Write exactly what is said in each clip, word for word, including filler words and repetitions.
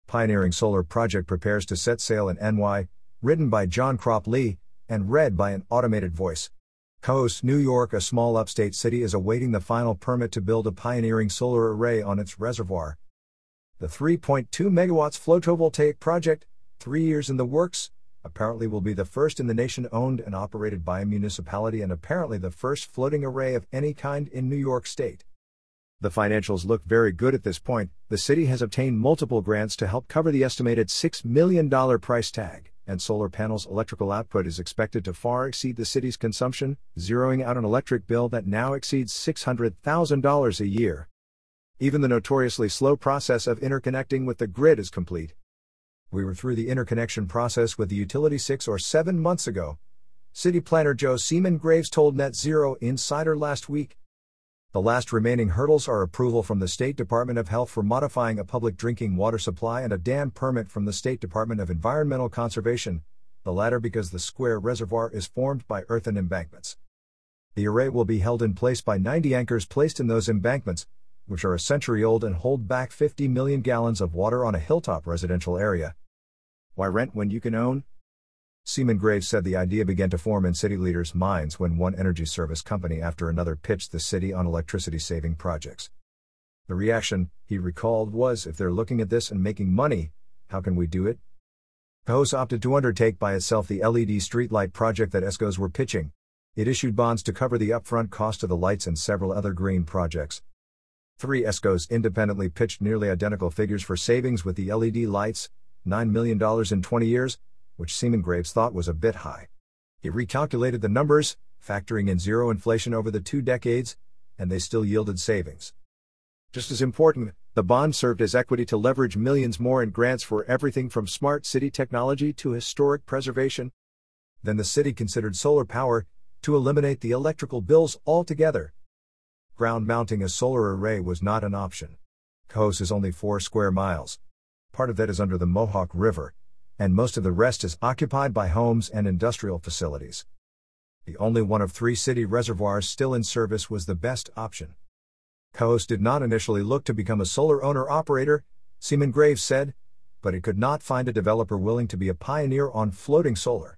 Pioneering Solar Project prepares to set sail in N Y, written by John Crop Lee, and read by an automated voice. Cohoes, New York, a small upstate city, is awaiting the final permit to build a pioneering solar array on its reservoir. The three point two megawatts photovoltaic project, three years in the works, apparently will be the first in the nation owned and operated by a municipality and apparently the first floating array of any kind in New York State. The financials look very good at this point. The city has obtained multiple grants to help cover the estimated six million dollars price tag, and solar panels' electrical output is expected to far exceed the city's consumption, zeroing out an electric bill that now exceeds six hundred thousand dollars a year. Even the notoriously slow process of interconnecting with the grid is complete. We were through the interconnection process with the utility six or seven months ago. City planner Joe Seaman-Graves told Net Zero Insider last week. The last remaining hurdles are approval from the State Department of Health for modifying a public drinking water supply and a dam permit from the State Department of Environmental Conservation, the latter because the square reservoir is formed by earthen embankments. The array will be held in place by ninety anchors placed in those embankments, which are a century old and hold back fifty million gallons of water on a hilltop residential area. Why rent when you can own? Seaman-Graves said the idea began to form in city leaders' minds when one energy service company after another pitched the city on electricity-saving projects. The reaction, he recalled, was, if they're looking at this and making money, how can we do it? Cohoes opted to undertake by itself the L E D streetlight project that ESCOs were pitching. It issued bonds to cover the upfront cost of the lights and several other green projects. Three ESCOs independently pitched nearly identical figures for savings with the L E D lights, nine million dollars in twenty years, which Seaman-Graves thought was a bit high. He recalculated the numbers, factoring in zero inflation over the two decades, and they still yielded savings. Just as important, the bond served as equity to leverage millions more in grants for everything from smart city technology to historic preservation. Then the city considered solar power to eliminate the electrical bills altogether. Ground mounting a solar array was not an option. Cohoes is only four square miles. Part of that is under the Mohawk River, and most of the rest is occupied by homes and industrial facilities. The only one of three city reservoirs still in service was the best option. Cohoes did not initially look to become a solar owner-operator, Seaman-Graves said, but it could not find a developer willing to be a pioneer on floating solar.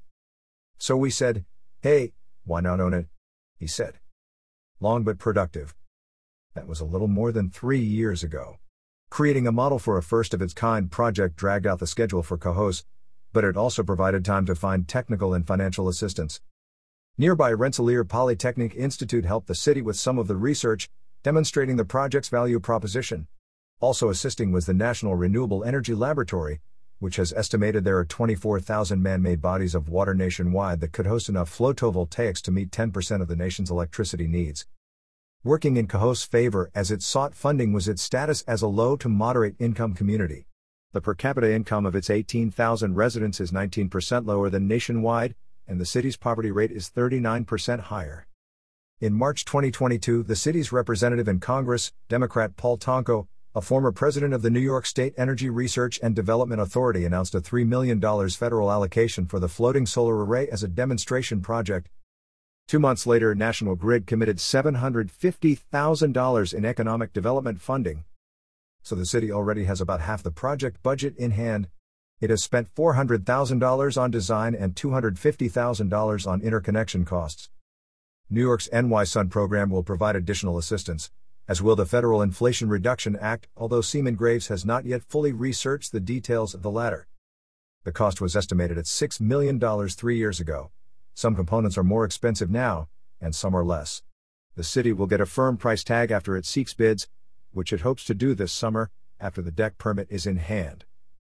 So we said, hey, why not own it? He said. Long but productive. That was a little more than three years ago. Creating a model for a first-of-its-kind project dragged out the schedule for Cohoes, but it also provided time to find technical and financial assistance. Nearby Rensselaer Polytechnic Institute helped the city with some of the research, demonstrating the project's value proposition. Also assisting was the National Renewable Energy Laboratory, which has estimated there are twenty-four thousand man-made bodies of water nationwide that could host enough photovoltaics to meet ten percent of the nation's electricity needs. Working in Cohoes' favor as it sought funding was its status as a low to moderate income community. The per capita income of its eighteen thousand residents is nineteen percent lower than nationwide, and the city's poverty rate is thirty-nine percent higher. In March twenty twenty-two, the city's representative in Congress, Democrat Paul Tonko, a former president of the New York State Energy Research and Development Authority, announced a three million dollars federal allocation for the floating solar array as a demonstration project. Two months later, National Grid committed seven hundred fifty thousand dollars in economic development funding. So the city already has about half the project budget in hand. It has spent four hundred thousand dollars on design and two hundred fifty thousand dollars on interconnection costs. New York's N Y Sun program will provide additional assistance, as will the Federal Inflation Reduction Act, although Seaman-Graves has not yet fully researched the details of the latter. The cost was estimated at six million dollars three years ago. Some components are more expensive now, and some are less. The city will get a firm price tag after it seeks bids, which it hopes to do this summer, after the D E C permit is in hand.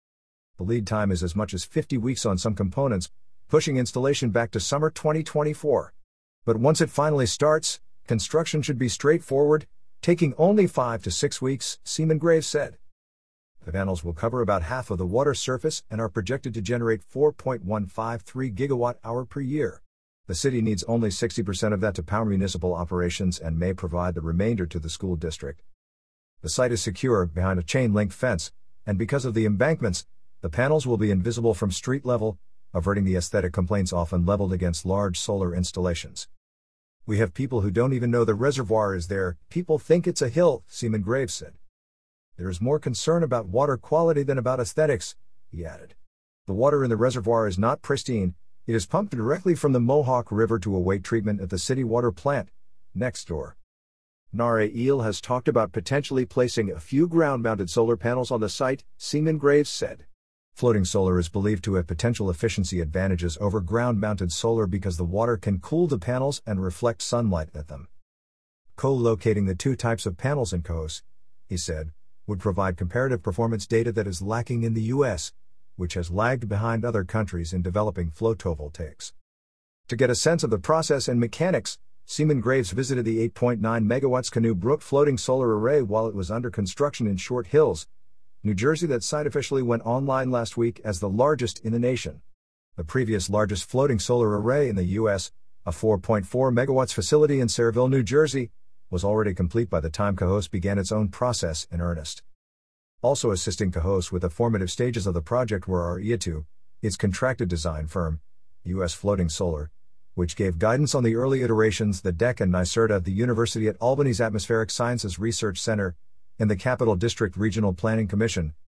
The lead time is as much as fifty weeks on some components, pushing installation back to summer twenty twenty-four. But once it finally starts, construction should be straightforward, taking only five to six weeks, Seaman-Graves said. The panels will cover about half of the water surface and are projected to generate four point one five three gigawatt hour per year. The city needs only sixty percent of that to power municipal operations and may provide the remainder to the school district. The site is secure behind a chain-link fence, and because of the embankments, the panels will be invisible from street level, averting the aesthetic complaints often leveled against large solar installations. We have people who don't even know the reservoir is there, people think it's a hill, Seaman-Graves said. There is more concern about water quality than about aesthetics, he added. The water in the reservoir is not pristine. It is pumped directly from the Mohawk River to await treatment at the city water plant next door. NARAIL has talked about potentially placing a few ground-mounted solar panels on the site, Seaman Graves said. Floating solar is believed to have potential efficiency advantages over ground-mounted solar because the water can cool the panels and reflect sunlight at them. Co-locating the two types of panels in Cohoes, he said, would provide comparative performance data that is lacking in the U S, which has lagged behind other countries in developing photovoltaics. To get a sense of the process and mechanics, Seaman Graves visited the eight point nine megawatt Canoe Brook floating solar array while it was under construction in Short Hills, New Jersey. That site officially went online last week as the largest in the nation. The previous largest floating solar array in the U S, a four point four megawatt facility in Sayreville, New Jersey, was already complete by the time Cohoes began its own process in earnest. Also assisting Cohoes with the formative stages of the project were R E A two, its contracted design firm, U S Floating Solar, which gave guidance on the early iterations, the D E C and NYSERDA, the University at Albany's Atmospheric Sciences Research Center, and the Capital District Regional Planning Commission,